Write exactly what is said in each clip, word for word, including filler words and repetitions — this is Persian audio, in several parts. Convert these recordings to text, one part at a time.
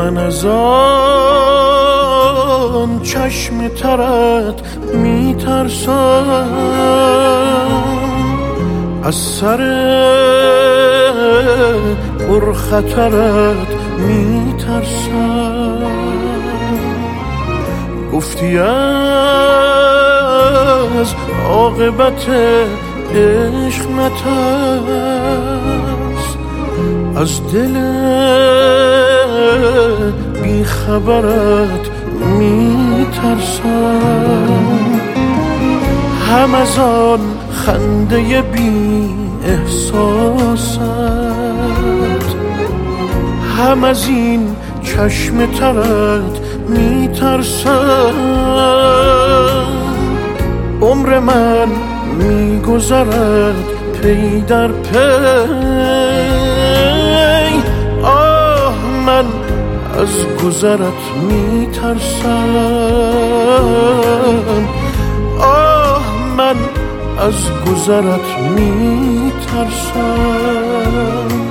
من از آن چشم ترت میترسم، از سر پرخطرت میترسم. گفتی از عاقبت عشق نترس، از دل بیخبرت میترسم. هم از آن خنده بی احساست، هم از این چشم ترت میترسم. عمر من میگذرد پی در پی، آه من از گذرت میترسم، آه من از گذرت میترسم.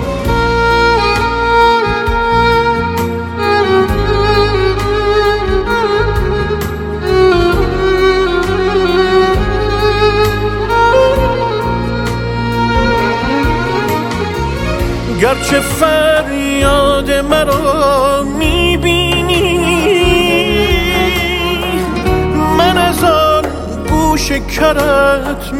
گرچه فریاد مرا میبینی، من از آن گوش کرت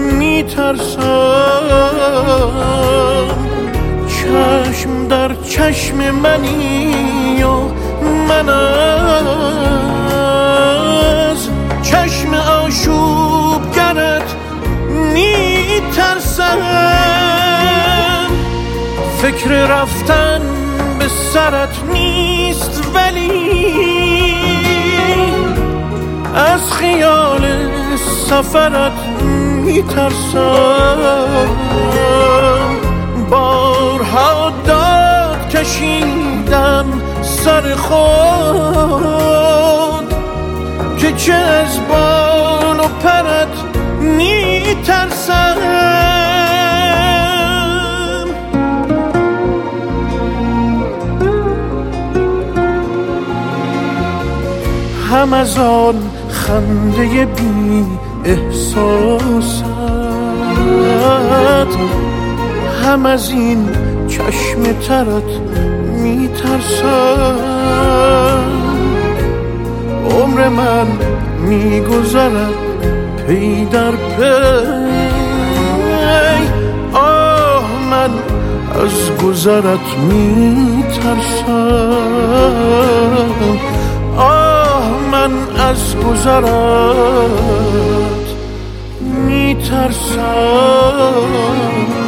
میترسم. چشم در چشم منی و من از چشم آشوبگرت میترسم. فکر رفتن به سرت نیست ولی از خیال سفرت میترسم. بارها داد کشیدم سر خود که چه از بال و پرت میترسم. هم از آن خنده بی احساست، هم از این چشم ترت میترسم. عمر من میگذرد پی در پی، آه من از گذرت میترسم، آه من از گذرت میترسم.